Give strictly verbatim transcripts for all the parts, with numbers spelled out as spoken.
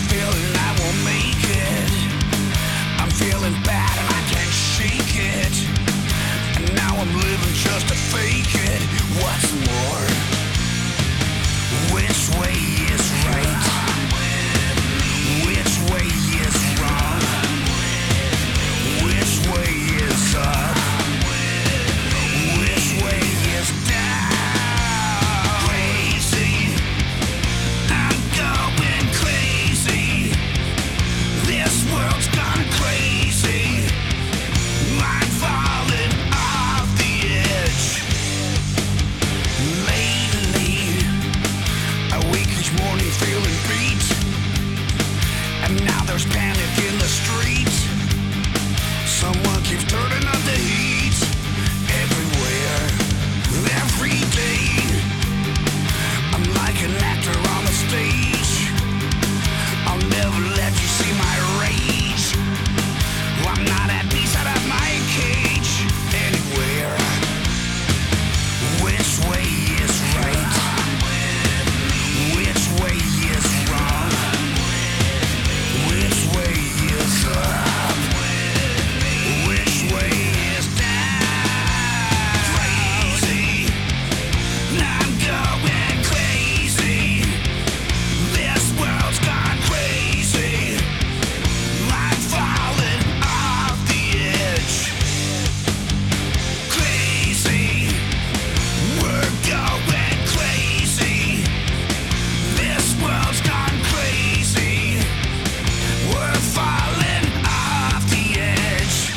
feeling I won't make it. I'm feeling bad and I can't shake it. And now I'm living just to fake it. What's more, which way is right? Which way is wrong? Which way is up? Which way is down? Crazy, I'm going crazy. This world's gone crazy. I'm falling off the edge. Lately, I wake each morning feeling beat. And now there's panic in the street. Someone keeps turning up the heat. Everywhere, every day. I'm like an actor on the stage. I'll never let you see my rage. I'm not at peace out of my cage. Anywhere. Which way is right? Which way is wrong? Which way is up? Which way is down? Crazy, I'm going crazy. This world's gone crazy. I'm falling off the edge. Crazy, we're going crazy. This world's gone crazy. We're falling off the edge.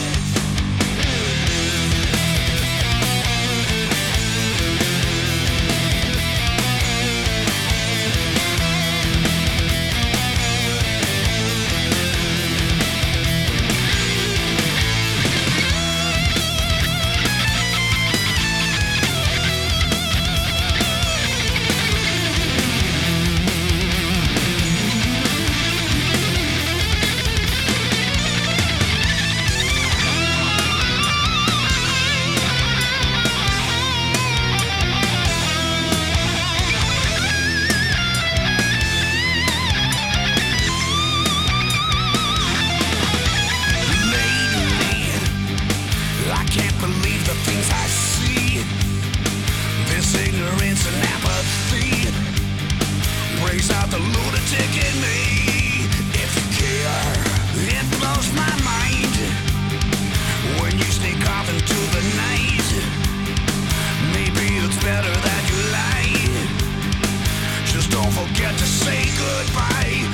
Lately, I can't believe the things I see. This ignorance and apathy brings out the lunatic in me. If you care, it blows my mind when you sneak off into the night. Maybe it's better that you lie. Just don't forget to say goodbye.